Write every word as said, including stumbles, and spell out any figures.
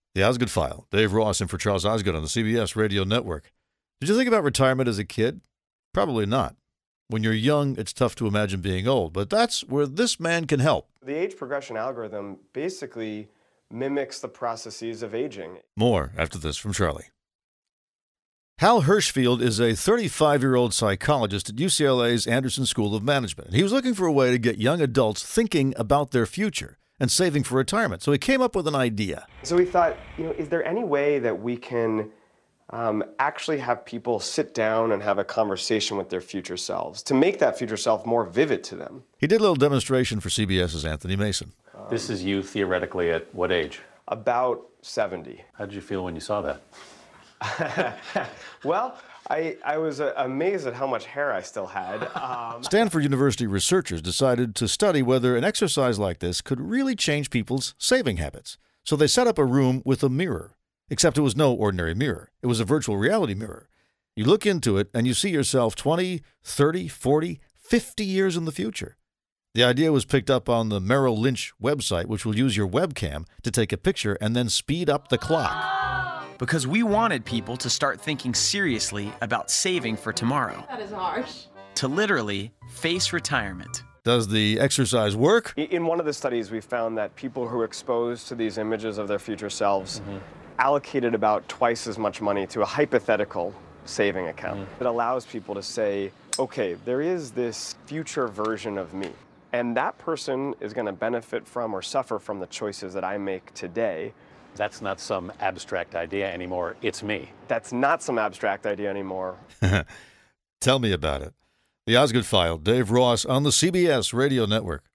The Osgood File. Dave Ross in for Charles Osgood on the C B S Radio Network. Did you think about retirement as a kid? Probably not. When you're young, it's tough to imagine being old, but that's where this man can help. The age progression algorithm basically mimics the processes of aging. More after this from Charlie. Hal Hirschfield is a thirty-five-year-old psychologist at U C L A's Anderson School of Management. He was looking for a way to get young adults thinking about their future and saving for retirement. So he came up with an idea. So we thought, you know, is there any way that we can um, actually have people sit down and have a conversation with their future selves to make that future self more vivid to them? He did a little demonstration for CBS's Anthony Mason. Um, this is you theoretically at what age? About seventy. How did you feel when you saw that? Well, I, I was uh, amazed at how much hair I still had. Um, Stanford University researchers decided to study whether an exercise like this could really change people's saving habits. So they set up a room with a mirror, except it was no ordinary mirror. It was a virtual reality mirror. You look into it and you see yourself twenty, thirty, forty, fifty years in the future. The idea was picked up on the Merrill Lynch website, which will use your webcam to take a picture and then speed up the clock. Because we wanted people to start thinking seriously about saving for tomorrow. That is harsh. To literally face retirement. Does the exercise work? In one of the studies, we found that people who were exposed to these images of their future selves mm-hmm. allocated about twice as much money to a hypothetical saving account. Mm-hmm. It allows people to say, okay, there is this future version of me, and that person is going to benefit from or suffer from the choices that I make today. That's not some abstract idea anymore. It's me. That's not some abstract idea anymore. Tell me about it. The Osgood File, Dave Ross on the C B S Radio Network.